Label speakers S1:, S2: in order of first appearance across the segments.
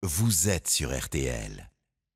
S1: vous êtes sur RTL.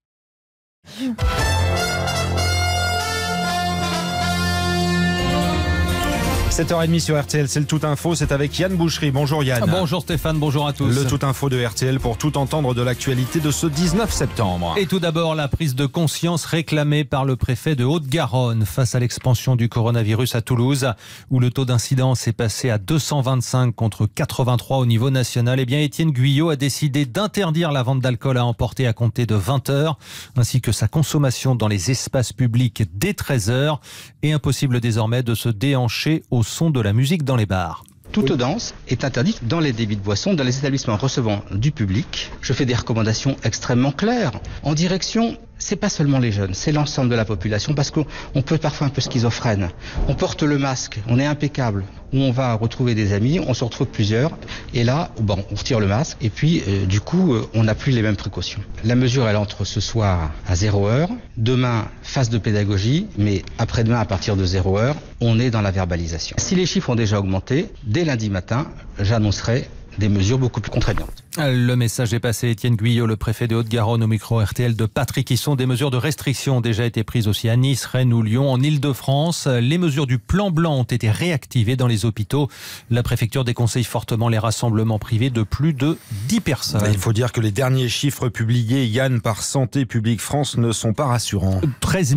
S2: 7h30 sur RTL, c'est le Tout Info, c'est avec Yann Bouchery. Bonjour Yann.
S3: Bonjour Stéphane, bonjour à tous.
S2: Le Tout Info de RTL pour tout entendre de l'actualité de ce 19 septembre.
S3: Et tout d'abord, la prise de conscience réclamée par le préfet de Haute-Garonne face à l'expansion du coronavirus à Toulouse, où le taux d'incidence est passé à 225 contre 83 au niveau national. Eh bien, Étienne Guyot a décidé d'interdire la vente d'alcool à emporter à compter de 20h, ainsi que sa consommation dans les espaces publics dès 13h. Et impossible désormais de se déhancher au son de la musique dans les bars.
S4: Toute danse est interdite dans les débits de boissons, dans les établissements recevant du public. Je fais des recommandations extrêmement claires en direction, c'est pas seulement les jeunes, c'est l'ensemble de la population, parce qu'on peut être parfois un peu schizophrène. On porte le masque, on est impeccable. Où on va retrouver des amis, on se retrouve plusieurs, et là, on retire le masque, et puis du coup, on n'a plus les mêmes précautions. La mesure, elle entre ce soir à 0h, demain, phase de pédagogie, mais après-demain, à partir de 0h, on est dans la verbalisation. Si les chiffres ont déjà augmenté, dès lundi matin, j'annoncerai des mesures beaucoup plus contraignantes.
S3: Le message est passé. Étienne Guyot, le préfet de Haute-Garonne, au micro RTL de Patrick Hisson. Des mesures de restriction ont déjà été prises aussi à Nice, Rennes ou Lyon. En Ile-de-France, les mesures du plan blanc ont été réactivées dans les hôpitaux. La préfecture déconseille fortement les rassemblements privés de plus de 10 personnes.
S2: Il faut dire que les derniers chiffres publiés, Yann, par Santé publique France ne sont pas rassurants.
S3: 13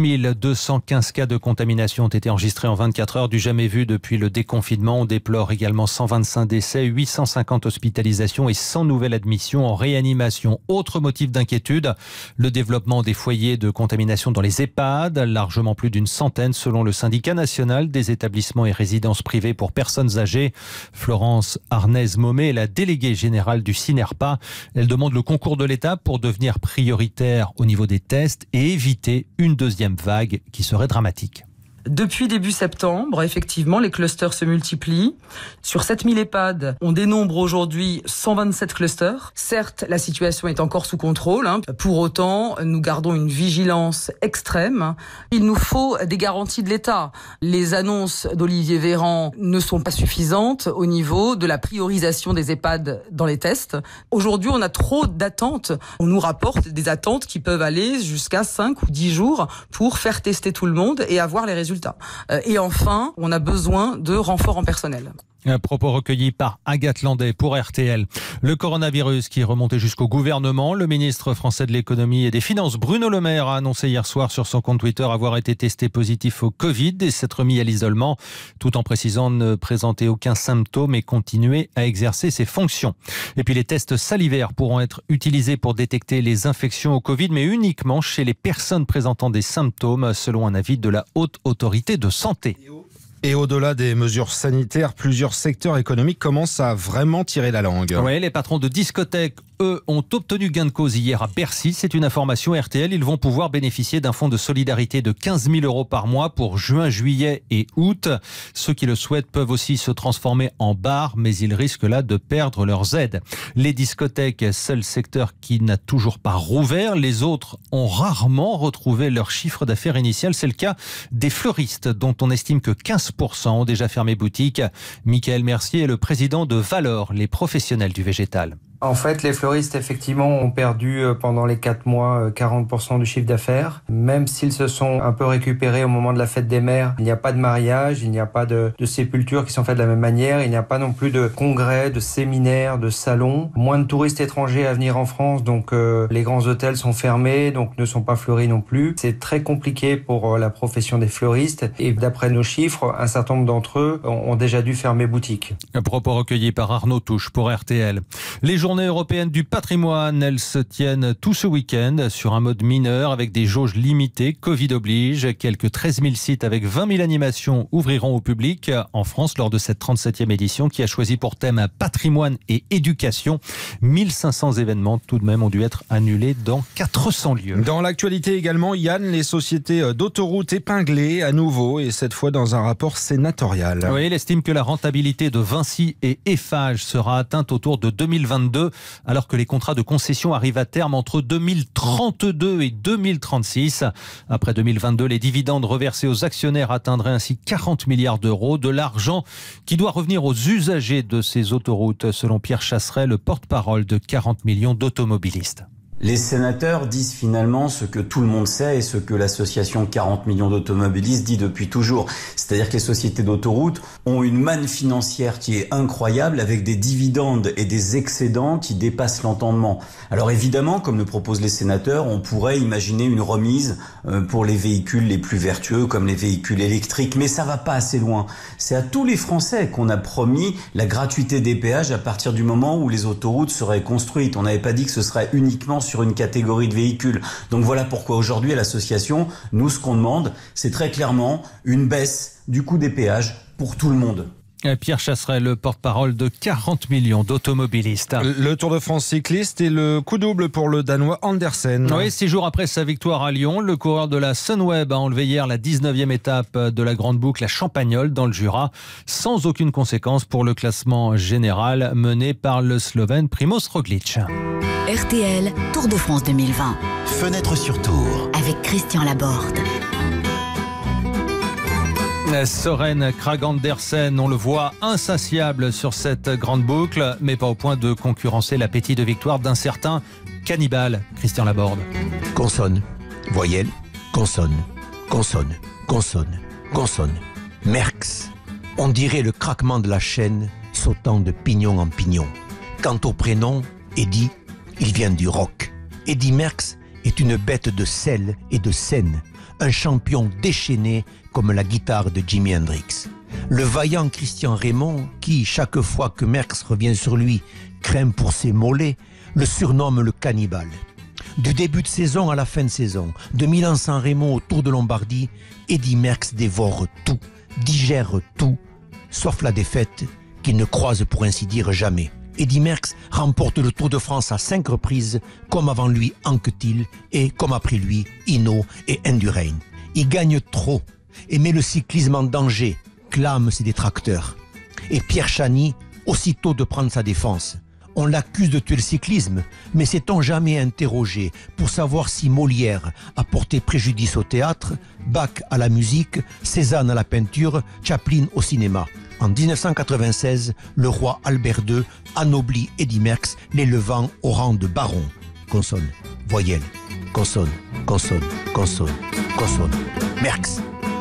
S3: 215 cas de contamination ont été enregistrés en 24 heures, du jamais vu depuis le déconfinement. On déplore également 125 décès, 850 hospitalisations et 100 nouvelles admissions en réanimation. Autre motif d'inquiétude, le développement des foyers de contamination dans les EHPAD, largement plus d'une centaine selon le syndicat national des établissements et résidences privées pour personnes âgées. Florence Arnaise-Momé est la déléguée générale du CINERPA. Elle demande le concours de l'État pour devenir prioritaire au niveau des tests et éviter une deuxième vague qui serait dramatique.
S5: Depuis début septembre, effectivement, les clusters se multiplient. Sur 7000 EHPAD, on dénombre aujourd'hui 127 clusters. Certes, la situation est encore sous contrôle. Pour autant, nous gardons une vigilance extrême. Il nous faut des garanties de l'État. Les annonces d'Olivier Véran ne sont pas suffisantes au niveau de la priorisation des EHPAD dans les tests. Aujourd'hui, on a trop d'attentes. On nous rapporte des attentes qui peuvent aller jusqu'à 5 ou 10 jours pour faire tester tout le monde et avoir les résultats. Et enfin, on a besoin de renforts en personnel.
S3: Un propos recueilli par Agathe Landais pour RTL. Le coronavirus qui est remonté jusqu'au gouvernement. Le ministre français de l'économie et des finances, Bruno Le Maire, a annoncé hier soir sur son compte Twitter avoir été testé positif au Covid et s'être mis à l'isolement, tout en précisant ne présenter aucun symptôme et continuer à exercer ses fonctions. Et puis les tests salivaires pourront être utilisés pour détecter les infections au Covid, mais uniquement chez les personnes présentant des symptômes, selon un avis de la Haute Autorité de Santé.
S2: Et au-delà des mesures sanitaires, plusieurs secteurs économiques commencent à vraiment tirer la langue.
S3: Oui, les patrons de discothèques, eux, ont obtenu gain de cause hier à Bercy. C'est une information RTL. Ils vont pouvoir bénéficier d'un fonds de solidarité de 15 000 € par mois pour juin, juillet et août. Ceux qui le souhaitent peuvent aussi se transformer en bar, mais ils risquent là de perdre leurs aides. Les discothèques, seul secteur qui n'a toujours pas rouvert. Les autres ont rarement retrouvé leur chiffre d'affaires initial. C'est le cas des fleuristes, dont on estime que 15% ont déjà fermé boutique. Michael Mercier est le président de Valor, les professionnels du végétal.
S6: En fait, les fleuristes, effectivement, ont perdu pendant les 4 mois 40% du chiffre d'affaires. Même s'ils se sont un peu récupérés au moment de la fête des mères, il n'y a pas de mariage, il n'y a pas de sépultures qui sont faites de la même manière, il n'y a pas non plus de congrès, de séminaires, de salons. Moins de touristes étrangers à venir en France, donc les grands hôtels sont fermés, donc ne sont pas fleuris non plus. C'est très compliqué pour la profession des fleuristes et d'après nos chiffres, un certain nombre d'entre eux ont déjà dû fermer boutique.
S3: Un propos recueilli par Arnaud Touche pour RTL. Les journées européennes du patrimoine, elles se tiennent tout ce week-end sur un mode mineur avec des jauges limitées, Covid oblige. Quelques 13 000 sites avec 20 000 animations ouvriront au public en France lors de cette 37e édition qui a choisi pour thème patrimoine et éducation. 1500 événements tout de même ont dû être annulés dans 400 lieux.
S2: Dans l'actualité également, Yann, les sociétés d'autoroutes épinglées à nouveau et cette fois dans un rapport sénatorial.
S3: Oui, il estime que la rentabilité de Vinci et Eiffage sera atteinte autour de 2022. 2022, alors que les contrats de concession arrivent à terme entre 2032 et 2036. Après 2022, les dividendes reversés aux actionnaires atteindraient ainsi 40 milliards d'euros, de l'argent qui doit revenir aux usagers de ces autoroutes, selon Pierre Chasseret, le porte-parole de 40 millions d'automobilistes.
S7: Les sénateurs disent finalement ce que tout le monde sait et ce que l'association 40 millions d'automobilistes dit depuis toujours. C'est-à-dire que les sociétés d'autoroutes ont une manne financière qui est incroyable avec des dividendes et des excédents qui dépassent l'entendement. Alors évidemment, comme le proposent les sénateurs, on pourrait imaginer une remise pour les véhicules les plus vertueux comme les véhicules électriques, mais ça va pas assez loin. C'est à tous les Français qu'on a promis la gratuité des péages à partir du moment où les autoroutes seraient construites. On n'avait pas dit que ce serait uniquement sur une catégorie de véhicules. Donc voilà pourquoi aujourd'hui à l'association, nous ce qu'on demande, c'est très clairement une baisse du coût des péages pour tout le monde.
S3: Pierre Chasseret, le porte-parole de 40 millions d'automobilistes.
S2: Le Tour de France cycliste et le coup double pour le Danois Andersen.
S3: Oui, 6 jours après sa victoire à Lyon, le coureur de la Sunweb a enlevé hier la 19e étape de la grande boucle à Champagnole dans le Jura, sans aucune conséquence pour le classement général mené par le Slovène Primož Roglič.
S8: RTL, Tour de France 2020.
S1: Fenêtre sur Tour.
S8: Avec Christian Laborde.
S3: Søren Kragh Andersen, on le voit insatiable sur cette grande boucle, mais pas au point de concurrencer l'appétit de victoire d'un certain cannibale, Christian Laborde.
S9: Consonne, voyelle, consonne, consonne, consonne, consonne. Merckx, on dirait le craquement de la chaîne sautant de pignon en pignon. Quant au prénom, Eddy, il vient du rock. Eddy Merckx est une bête de sel et de scène, un champion déchaîné comme la guitare de Jimi Hendrix. Le vaillant Christian Raymond, qui, chaque fois que Merckx revient sur lui, craint pour ses mollets, le surnomme le cannibale. Du début de saison à la fin de saison, de Milan-San Remo au Tour de Lombardie, Eddy Merckx dévore tout, digère tout, sauf la défaite qu'il ne croise pour ainsi dire jamais. Eddy Merckx remporte le Tour de France à 5 reprises, comme avant lui Anquetil et comme après lui Hinault et Indurain. Il gagne trop et met le cyclisme en danger, clament ses détracteurs. Et Pierre Chany, aussitôt de prendre sa défense. On l'accuse de tuer le cyclisme, mais s'est-on jamais interrogé pour savoir si Molière a porté préjudice au théâtre, Bach à la musique, Cézanne à la peinture, Chaplin au cinéma? En 1996, le roi Albert II anoblit Eddy Merckx, l'élevant au rang de baron. Consonne, voyelle, consonne, consonne, consonne, consonne. Merckx.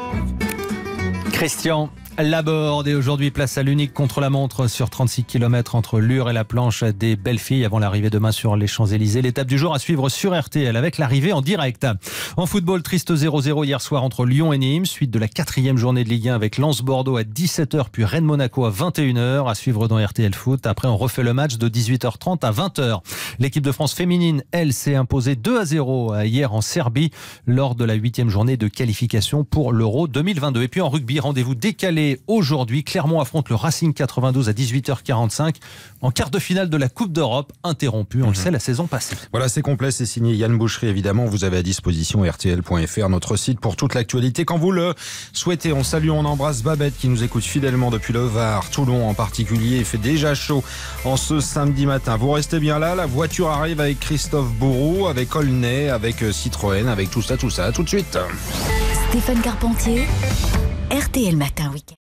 S3: Christian Laborde, et aujourd'hui place à l'unique contre-la-montre sur 36 km entre Lure et la planche des Belles-Filles avant l'arrivée demain sur les Champs-Élysées. L'étape du jour à suivre sur RTL avec l'arrivée en direct. En football, triste 0-0 hier soir entre Lyon et Nîmes, suite de la 4e journée de Ligue 1 avec Lens-Bordeaux à 17h puis Rennes-Monaco à 21h à suivre dans RTL Foot. Après, on refait le match de 18h30 à 20h. L'équipe de France féminine, elle, s'est imposée 2-0 hier en Serbie lors de la 8e journée de qualification pour l'Euro 2022. Et puis en rugby, rendez-vous décalé aujourd'hui. Clermont affronte le Racing 92 à 18h45 en quart de finale de la Coupe d'Europe, interrompue, on le sait, la saison passée.
S2: Voilà, c'est complet, c'est signé Yann Boucherie, évidemment. Vous avez à disposition rtl.fr, notre site, pour toute l'actualité quand vous le souhaitez. On salue, on embrasse Babette qui nous écoute fidèlement depuis le Var, Toulon en particulier. Il fait déjà chaud en ce samedi matin. Vous restez bien là, la voiture arrive avec Christophe Bourou, avec Aulnay, avec Citroën, avec tout ça, tout de suite.
S8: Stéphane Carpentier, RTL Matin Week-end.